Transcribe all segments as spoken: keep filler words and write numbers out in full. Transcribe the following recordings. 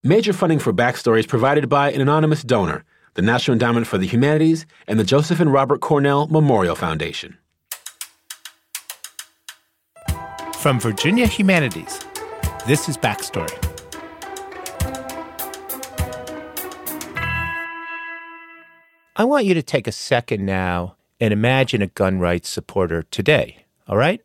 Major funding for Backstory is provided by an anonymous donor, the National Endowment for the Humanities, and the Joseph and Robert Cornell Memorial Foundation. From Virginia Humanities, this is Backstory. I want you to take a second now and imagine a gun rights supporter today, all right?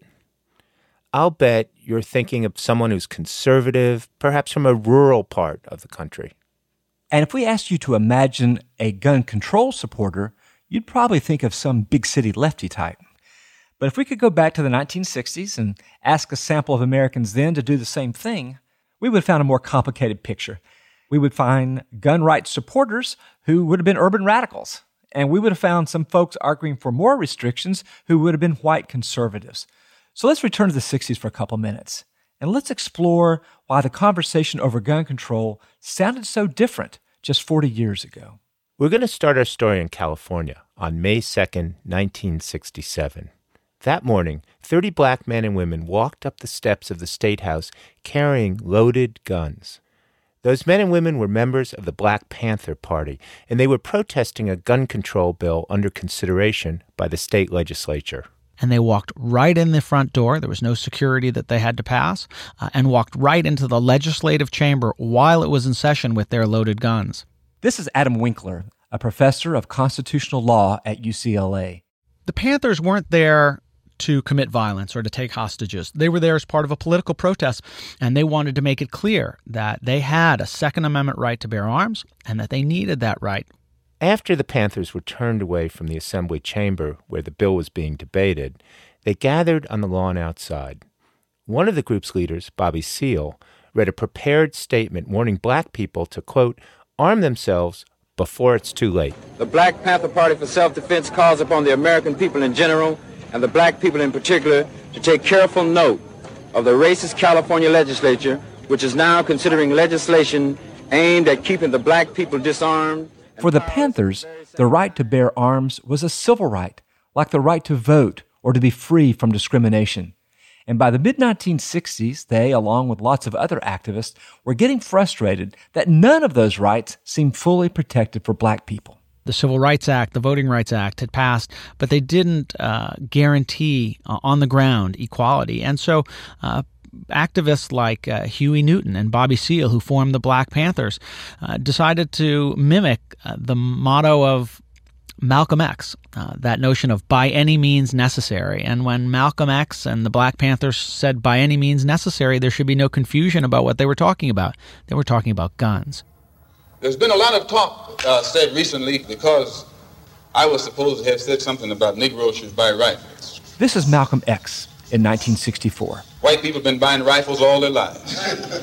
I'll bet you're thinking of someone who's conservative, perhaps from a rural part of the country. And if we asked you to imagine a gun control supporter, you'd probably think of some big city lefty type. But if we could go back to the nineteen sixties and ask a sample of Americans then to do the same thing, we would have found a more complicated picture. We would find gun rights supporters who would have been urban radicals, and we would have found some folks arguing for more restrictions who would have been white conservatives. So let's return to the sixties for a couple minutes, and let's explore why the conversation over gun control sounded so different just forty years ago. We're going to start our story in California on May second, nineteen sixty-seven. That morning, thirty black men and women walked up the steps of the State House carrying loaded guns. Those men and women were members of the Black Panther Party, and they were protesting a gun control bill under consideration by the state legislature. And they walked right in the front door. There was no security that they had to pass, uh, and walked right into the legislative chamber while it was in session with their loaded guns. This is Adam Winkler, a professor of constitutional law at U C L A. The Panthers weren't there to commit violence or to take hostages. They were there as part of a political protest, and they wanted to make it clear that they had a Second Amendment right to bear arms and that they needed that right. After the Panthers were turned away from the Assembly chamber where the bill was being debated, they gathered on the lawn outside. One of the group's leaders, Bobby Seale, read a prepared statement warning black people to, quote, arm themselves before it's too late. The Black Panther Party for Self-Defense calls upon the American people in general and the black people in particular to take careful note of the racist California legislature, which is now considering legislation aimed at keeping the black people disarmed. For the Panthers, the right to bear arms was a civil right, like the right to vote or to be free from discrimination. And by the mid nineteen sixties, they, along with lots of other activists, were getting frustrated that none of those rights seemed fully protected for black people. The Civil Rights Act, the Voting Rights Act had passed, but they didn't uh, guarantee uh, on the ground equality. And so uh, activists like uh, Huey Newton and Bobby Seale, who formed the Black Panthers, uh, decided to mimic uh, the motto of Malcolm X, uh, that notion of by any means necessary. And when Malcolm X and the Black Panthers said by any means necessary, there should be no confusion about what they were talking about. They were talking about guns. There's been a lot of talk uh, said recently because I was supposed to have said something about Negroes should buy rifles. This is Malcolm X in nineteen sixty-four. White people have been buying rifles all their lives.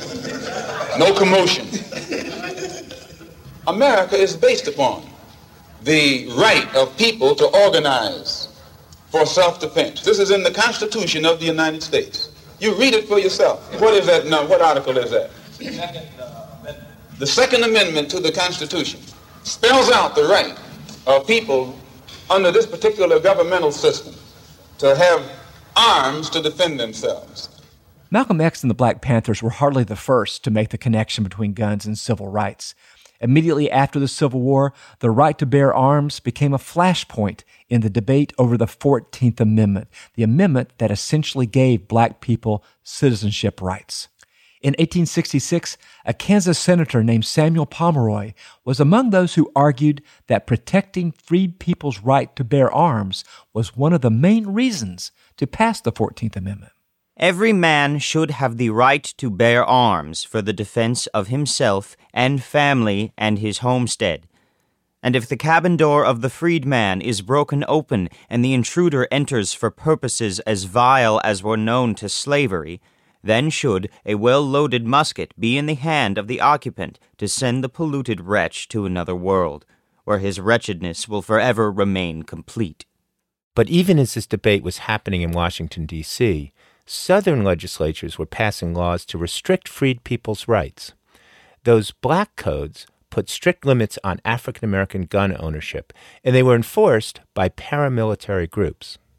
No commotion. America is based upon the right of people to organize for self-defense. This is in the Constitution of the United States. You read it for yourself. What is that now? What article is that? The Second Amendment to the Constitution spells out the right of people under this particular governmental system to have arms to defend themselves. Malcolm X and the Black Panthers were hardly the first to make the connection between guns and civil rights. Immediately after the Civil War, the right to bear arms became a flashpoint in the debate over the fourteenth Amendment, the amendment that essentially gave black people citizenship rights. In eighteen sixty-six, a Kansas senator named Samuel Pomeroy was among those who argued that protecting freed people's right to bear arms was one of the main reasons to pass the fourteenth Amendment. Every man should have the right to bear arms for the defense of himself and family and his homestead. And if the cabin door of the freed man is broken open and the intruder enters for purposes as vile as were known to slavery, then should a well-loaded musket be in the hand of the occupant to send the polluted wretch to another world, where his wretchedness will forever remain complete. But even as this debate was happening in Washington, D C, Southern legislatures were passing laws to restrict freed people's rights. Those black codes put strict limits on African American gun ownership, and they were enforced by paramilitary groups.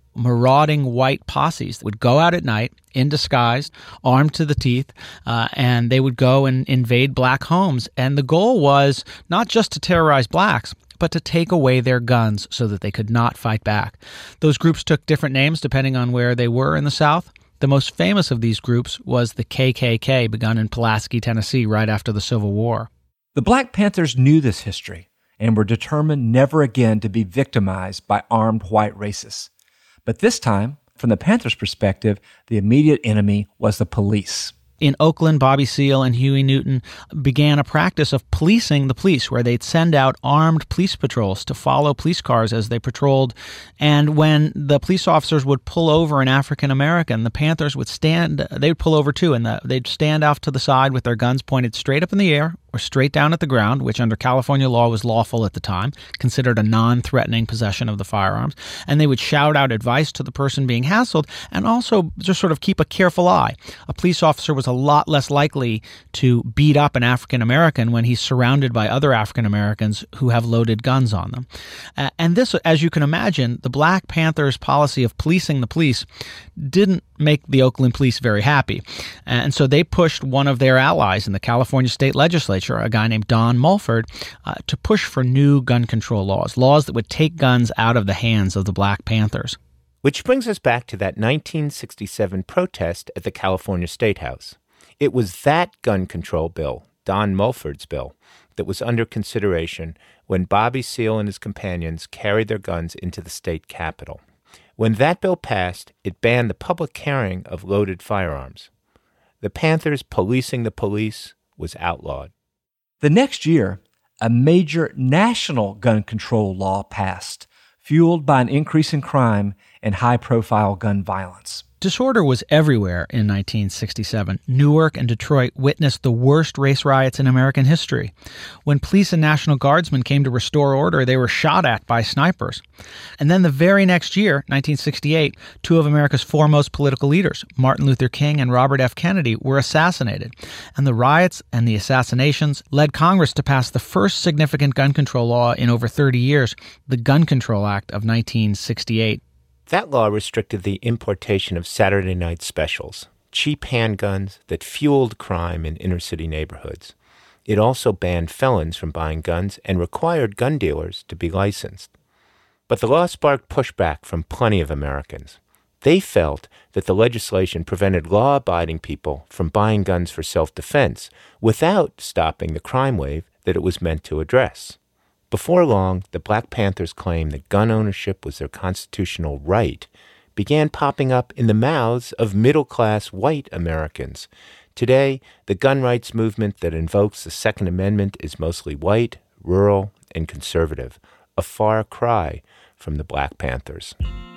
marauding white posses that would go out at night in disguise, armed to the teeth, uh, and they would go and invade black homes. And the goal was not just to terrorize blacks, but to take away their guns so that they could not fight back. Those groups took different names depending on where they were in the South. The most famous of these groups was the K K K, begun in Pulaski, Tennessee, right after the Civil War. The Black Panthers knew this history and were determined never again to be victimized by armed white racists. But this time, from the Panthers' perspective, the immediate enemy was the police. In Oakland, Bobby Seale and Huey Newton began a practice of policing the police, where they'd send out armed police patrols to follow police cars as they patrolled. And when the police officers would pull over an African American, the Panthers would stand, they would pull over too, and the, they'd stand off to the side with their guns pointed straight up in the air or straight down at the ground, which under California law was lawful at the time, considered a non-threatening possession of the firearms. And they would shout out advice to the person being hassled and also just sort of keep a careful eye. A police officer was a lot less likely to beat up an African American when he's surrounded by other African Americans who have loaded guns on them. Uh, and this, as you can imagine, the Black Panthers' policy of policing the police didn't make the Oakland police very happy. And so they pushed one of their allies in the California state legislature, a guy named Don Mulford, uh, to push for new gun control laws, laws that would take guns out of the hands of the Black Panthers. Which brings us back to that nineteen sixty-seven protest at the California State House. It was that gun control bill, Don Mulford's bill, that was under consideration when Bobby Seale and his companions carried their guns into the state capitol. When that bill passed, it banned the public carrying of loaded firearms. The Panthers policing the police was outlawed. The next year, a major national gun control law passed, fueled by an increase in crime and high-profile gun violence. Disorder was everywhere in nineteen sixty-seven. Newark and Detroit witnessed the worst race riots in American history. When police and National Guardsmen came to restore order, they were shot at by snipers. And then the very next year, nineteen sixty-eight, two of America's foremost political leaders, Martin Luther King and Robert F. Kennedy, were assassinated. And the riots and the assassinations led Congress to pass the first significant gun control law in over thirty years, the Gun Control Act of nineteen sixty-eight. That law restricted the importation of Saturday night specials, cheap handguns that fueled crime in inner-city neighborhoods. It also banned felons from buying guns and required gun dealers to be licensed. But the law sparked pushback from plenty of Americans. They felt that the legislation prevented law-abiding people from buying guns for self-defense without stopping the crime wave that it was meant to address. Before long, the Black Panthers' claim that gun ownership was their constitutional right began popping up in the mouths of middle-class white Americans. Today, the gun rights movement that invokes the Second Amendment is mostly white, rural, and conservative, a far cry from the Black Panthers.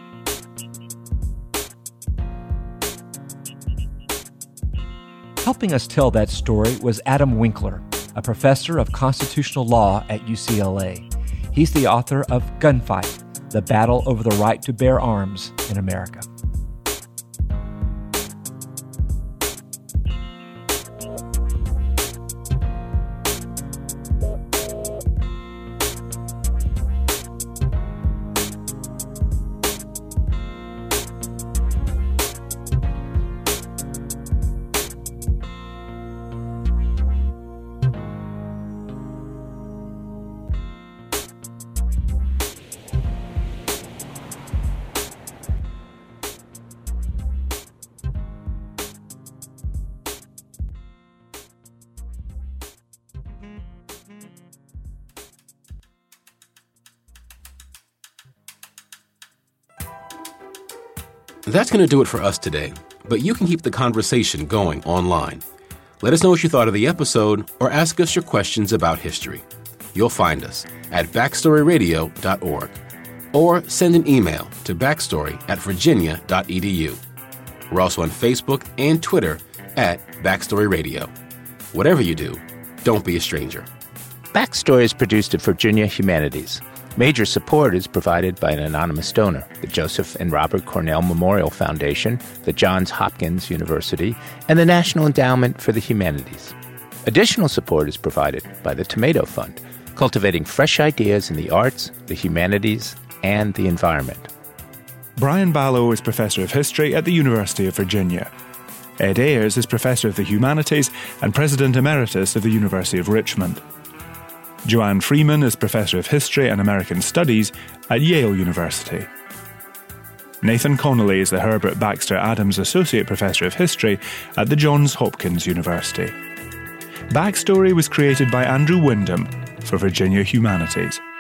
Helping us tell that story was Adam Winkler, a professor of constitutional law at U C L A. He's the author of Gunfight, The Battle Over the Right to Bear Arms in America. That's going to do it for us today, but you can keep the conversation going online. Let us know what you thought of the episode or ask us your questions about history. You'll find us at backstory radio dot org or send an email to backstory at virginia dot e d u. We're also on Facebook and Twitter at Backstory Radio. Whatever you do, don't be a stranger. Backstory is produced at Virginia Humanities. Major support is provided by an anonymous donor, the Joseph and Robert Cornell Memorial Foundation, the Johns Hopkins University, and the National Endowment for the Humanities. Additional support is provided by the Tomato Fund, cultivating fresh ideas in the arts, the humanities, and the environment. Brian Balogh is Professor of History at the University of Virginia. Ed Ayers is Professor of the Humanities and President Emeritus of the University of Richmond. Joanne Freeman is Professor of History and American Studies at Yale University. Nathan Connolly is the Herbert Baxter Adams Associate Professor of History at the Johns Hopkins University. Backstory was created by Andrew Wyndham for Virginia Humanities.